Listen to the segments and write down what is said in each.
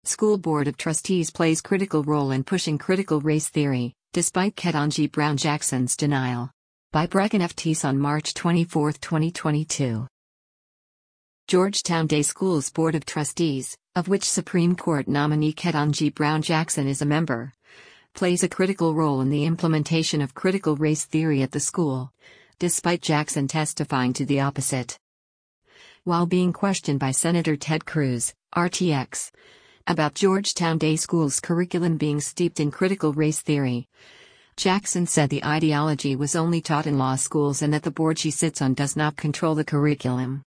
School Board of Trustees plays critical role in pushing critical race theory, despite Ketanji Brown Jackson's denial. By Brecken F. Teese on March 24, 2022. Georgetown Day Schools Board of Trustees, of which Supreme Court nominee Ketanji Brown Jackson is a member, plays a critical role in the implementation of critical race theory at the school, despite Jackson testifying to the opposite. While being questioned by Senator Ted Cruz, RTX, about Georgetown Day School's curriculum being steeped in critical race theory, Jackson said the ideology was only taught in law schools and that the board she sits on does not control the curriculum.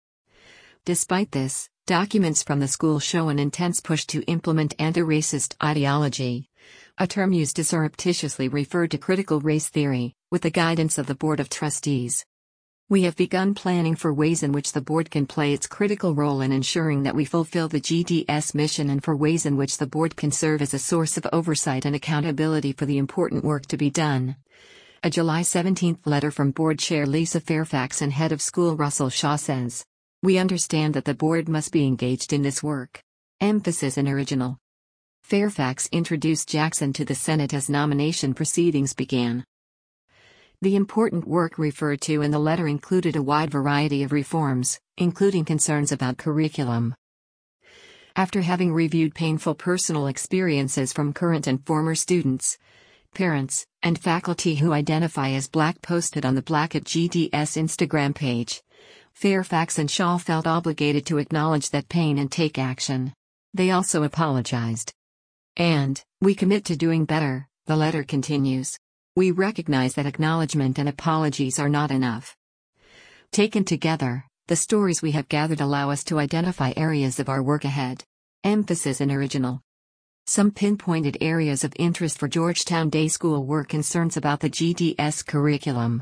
Despite this, documents from the school show an intense push to implement anti-racist ideology, a term used to surreptitiously refer to critical race theory, with the guidance of the Board of Trustees. We have begun planning for ways in which the board can play its critical role in ensuring that we fulfill the GDS mission and for ways in which the board can serve as a source of oversight and accountability for the important work to be done. A July 17 letter from Board Chair Lisa Fairfax and Head of School Russell Shaw says, "We understand that the board must be engaged in this work." Emphasis in original. Fairfax introduced Jackson to the Senate as nomination proceedings began. The important work referred to in the letter included a wide variety of reforms, including concerns about curriculum. After having reviewed painful personal experiences from current and former students, parents, and faculty who identify as Black posted on the Black at GDS Instagram page, Fairfax and Shaw felt obligated to acknowledge that pain and take action. They also apologized. "And we commit to doing better," the letter continues. "We recognize that acknowledgement and apologies are not enough. Taken together, the stories we have gathered allow us to identify areas of our work ahead." Emphasis in original. Some pinpointed areas of interest for Georgetown Day School were concerns about the GDS curriculum,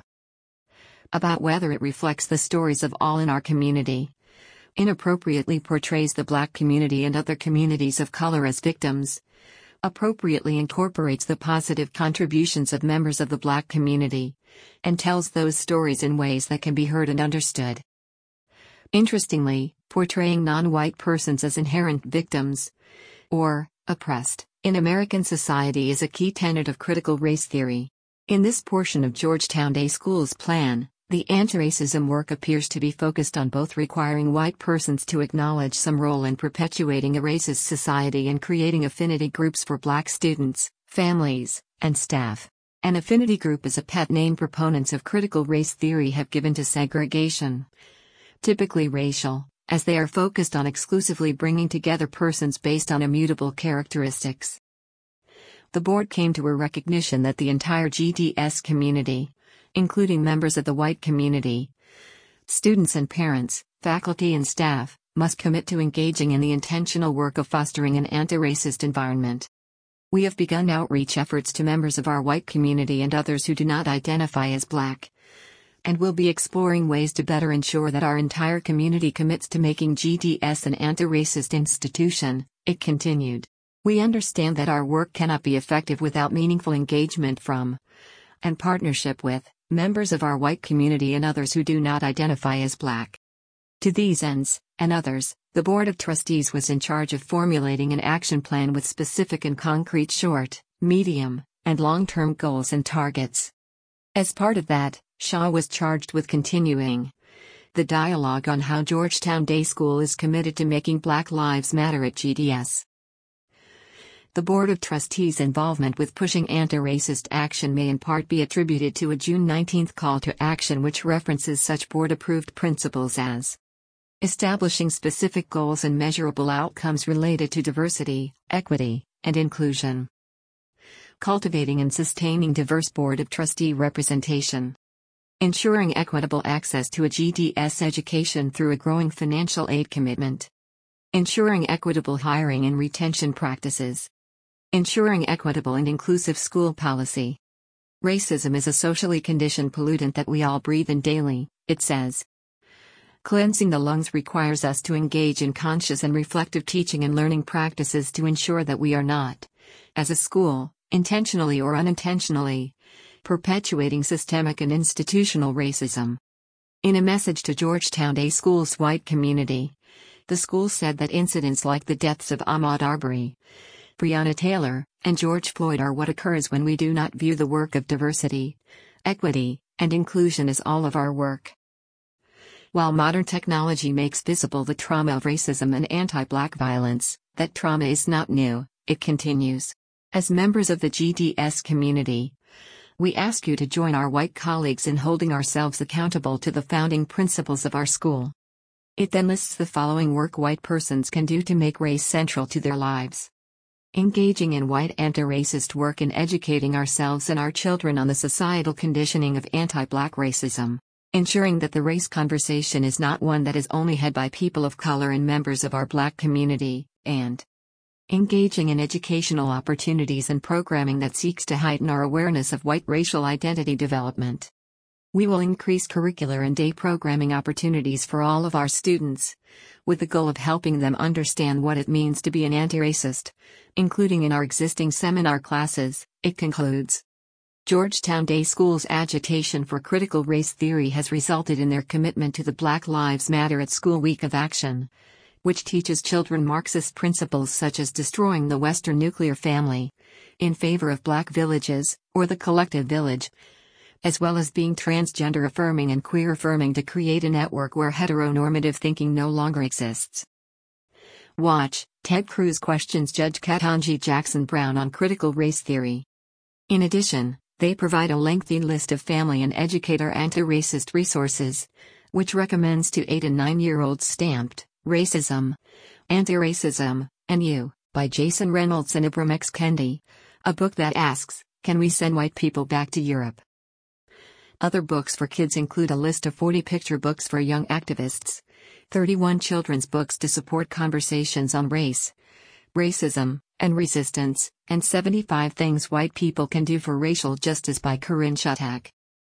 about whether it reflects the stories of all in our community, inappropriately portrays the Black community and other communities of color as victims, appropriately incorporates the positive contributions of members of the Black community, and tells those stories in ways that can be heard and understood. Interestingly, portraying non-white persons as inherent victims, or oppressed, in American society is a key tenet of critical race theory. In this portion of Georgetown Day School's plan, the anti-racism work appears to be focused on both requiring white persons to acknowledge some role in perpetuating a racist society and creating affinity groups for Black students, families, and staff. An affinity group is a pet name proponents of critical race theory have given to segregation, typically racial, as they are focused on exclusively bringing together persons based on immutable characteristics. The board came to a recognition that the entire GDS community, including members of the white community, students and parents, faculty and staff, must commit to engaging in the intentional work of fostering an anti-racist environment. We have begun outreach efforts to members of our white community and others who do not identify as Black, and will be exploring ways to better ensure that our entire community commits to making GDS an anti-racist institution, it continued. We understand that our work cannot be effective without meaningful engagement from, and partnership with, members of our white community and others who do not identify as Black. To these ends, and others, the Board of Trustees was in charge of formulating an action plan with specific and concrete short, medium, and long-term goals and targets. As part of that, Shaw was charged with continuing the dialogue on how Georgetown Day School is committed to making Black Lives Matter at GDS. The Board of Trustees' involvement with pushing anti-racist action may in part be attributed to a June 19 call to action which references such board-approved principles as establishing specific goals and measurable outcomes related to diversity, equity, and inclusion, cultivating and sustaining diverse Board of Trustee representation, ensuring equitable access to a GDS education through a growing financial aid commitment, ensuring equitable hiring and retention practices, ensuring equitable and inclusive school policy. Racism is a socially conditioned pollutant that we all breathe in daily, it says. Cleansing the lungs requires us to engage in conscious and reflective teaching and learning practices to ensure that we are not, as a school, intentionally or unintentionally, perpetuating systemic and institutional racism. In a message to Georgetown Day School's white community, The school said that incidents like the deaths of Ahmaud Arbery, Breonna Taylor, and George Floyd are what occurs when we do not view the work of diversity, equity, and inclusion as all of our work. While modern technology makes visible the trauma of racism and anti-Black violence, that trauma is not new, it continues. As members of the GDS community, we ask you to join our white colleagues in holding ourselves accountable to the founding principles of our school. It then lists the following work white persons can do to make race central to their lives. Engaging in white anti-racist work in educating ourselves and our children on the societal conditioning of anti-Black racism. Ensuring that the race conversation is not one that is only had by people of color and members of our Black community, and engaging in educational opportunities and programming that seeks to heighten our awareness of white racial identity development. We will increase curricular and day programming opportunities for all of our students, with the goal of helping them understand what it means to be an anti-racist, including in our existing seminar classes, it concludes. Georgetown Day School's agitation for critical race theory has resulted in their commitment to the Black Lives Matter at School Week of Action, which teaches children Marxist principles such as destroying the Western nuclear family, in favor of Black villages, or the collective village, as well as being transgender affirming and queer affirming to create a network where heteronormative thinking no longer exists. Watch, Ted Cruz questions Judge Ketanji Jackson Brown on critical race theory. In addition, they provide a lengthy list of family and educator anti-racist resources, which recommends to 8 and 9-year-olds stamped, Racism, Anti-Racism, and You, by Jason Reynolds and Ibram X. Kendi, a book that asks, can we send white people back to Europe? Other books for kids include a list of 40 picture books for young activists, 31 children's books to support conversations on race, racism, and resistance, and 75 Things White People Can Do for Racial Justice by Corinne Shutak.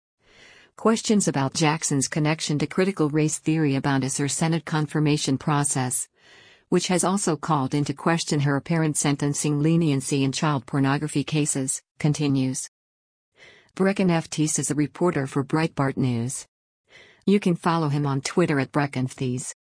Questions about Jackson's connection to critical race theory abound her Senate confirmation process, which has also called into question her apparent sentencing leniency in child pornography cases, continues. Brecken Ftees is a reporter for Breitbart News. You can follow him on Twitter at BreckenFtees.